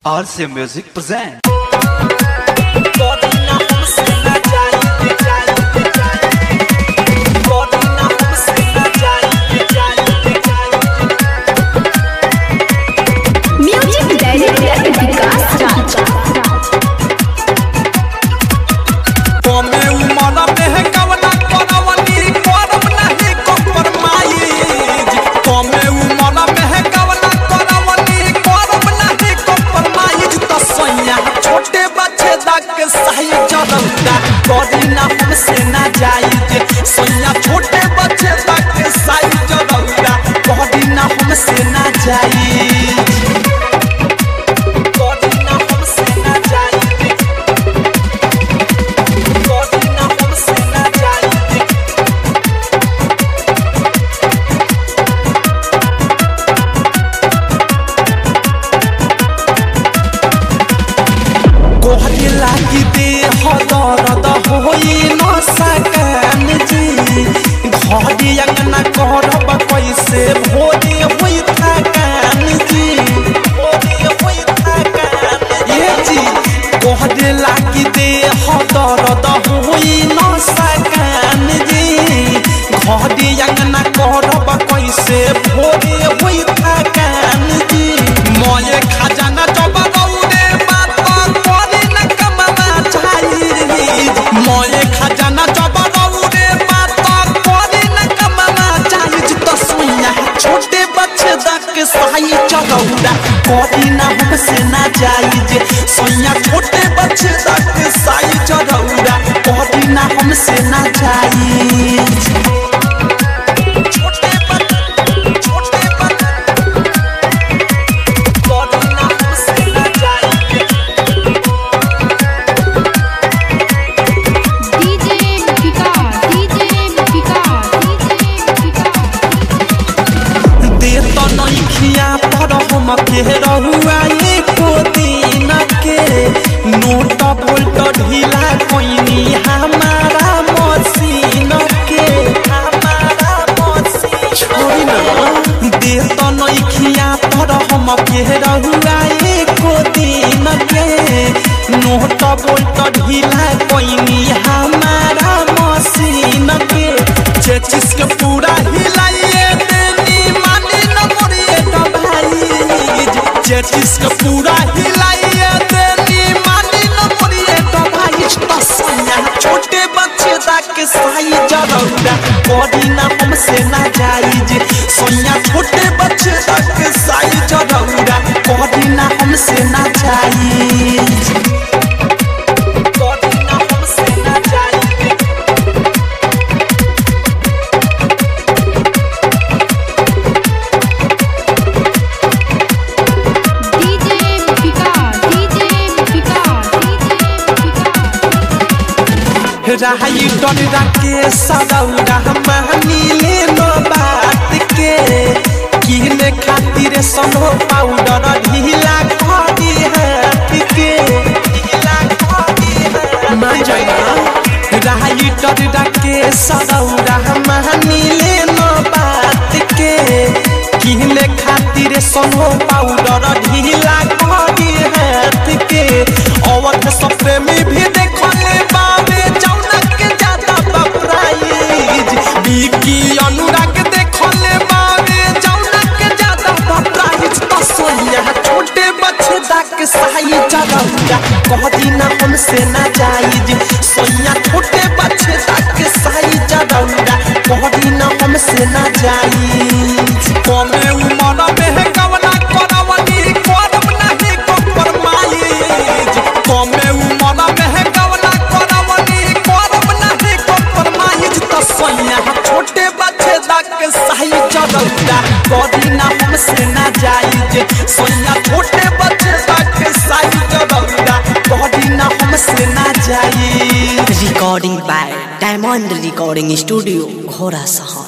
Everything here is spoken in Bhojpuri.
RC Music present. Music director Vikas Raj. Body ना हमसे ना जायज सोनिया छोटे बच्चे तक साइज रौदा बॉडी ना हमसे ना जायज बॉडी ना हमसे ना जायज बॉडी ना हमसे ना जायज कोहरे लागी दे दर्द होई न सकन जी घरे अंगना करब कैसे भोरे होई थकान जी भोरे होई थकान ये जी कोहरे लागी दे दर्द होई न सकन जी घरे अंगना करब कैसे भोरे होई थकान जी मोये खजाना जब मोये खजाना जब रौरे बात करे न कमाना चाहिए तो सोनिया छोटे बच्चे तक साई चरौरा करी ना हमसे ना जायज सोनिया छोटे बच्चे तक साई चरौरा करी ना हमसे ना जायज रहुआ एको दिन के नोट बोल्ट ढीला कोइनी हमारा मशीन के हमारा मशीन छोड़ी ना दे तो नइखिया पर हम के रहुआ एको दिन के नोट बोल्ट ढीला कोइनी हमारा मशीन के चेचिस के पूरा हिलाइए देनी मानी न मोरिए चेचिस का पूरा हिलाइए देनी मानी न मोरिए तो भाई तो सोनिया छोटे बच्चे तक साई जरौरा बॉडी ना हमसे ना जायज सोनिया छोटे बच्चे तक साई जरौरा बॉडी ना हमसे ना जायज बॉडी ना हमसे ना जायज रहाई डोरा के सदौरा मानी ले नो बात के किने खातिर सनो पाउडर ढीला खड़ी हाथ के ढीला खड़ी मान जाइना रहाई डोरा के सदौरा मानी ले नो बात के किने खातिर सनो पाउडर ढीला खड़ी हाथ के औरत सब प्रेमी भी देखले बावे की अनुराग देखले बावे जौना के ज्यादा प्राइस तो सोनिया छोटे बच्चे तक साई जरौरा कहदी ना हमसे ना जायज सोनिया छोटे बच्चे तक साई जरौरा कहदी ना हमसे ना जायज कमे उमर में कवना करवनी करब नहीं कॉम्प्रोमाइज कमे उमर में कवना करवनी करब नहीं कॉम्प्रोमाइज तो सोनिया छोटे बच्चे तक साई जरौरा करी ना हमसे ना जायज सोनिया छोटे बच्चे तक साई जरौरा करी ना हमसे ना जायज recording by diamond recording studio Ghoda शहर।